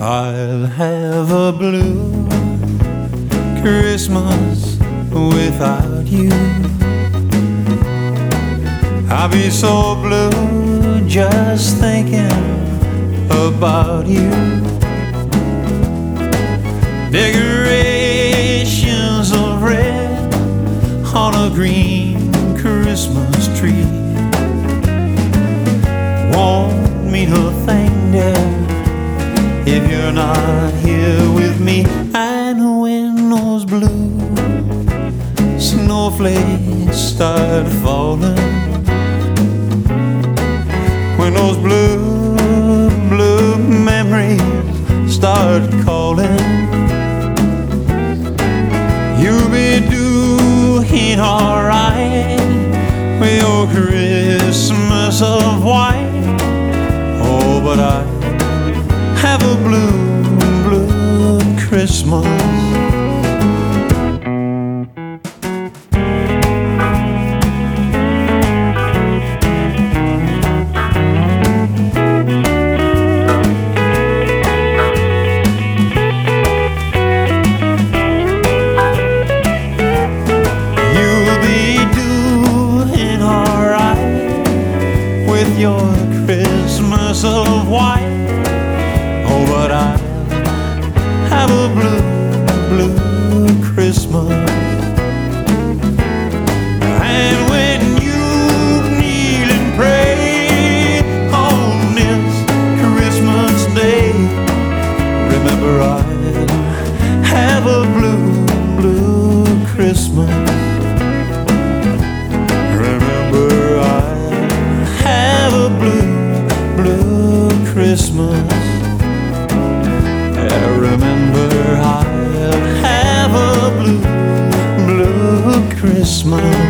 I'll have a blue Christmas without you. I'll be so blue just thinking about you. Decorations of red on a green Christmas tree won't mean a thing, dear, if you're not here with me. And when those blue snowflakes start falling, when those blue memories start calling, you'll be doing alright with your Christmas of white. Oh, but I have a blue Christmas. Your Christmas of white. Oh, but I have a blue Christmas. And when you kneel and pray on this Christmas day, remember I have a blue Christmas. Remember I blue Christmas. I remember I'll have a blue Christmas.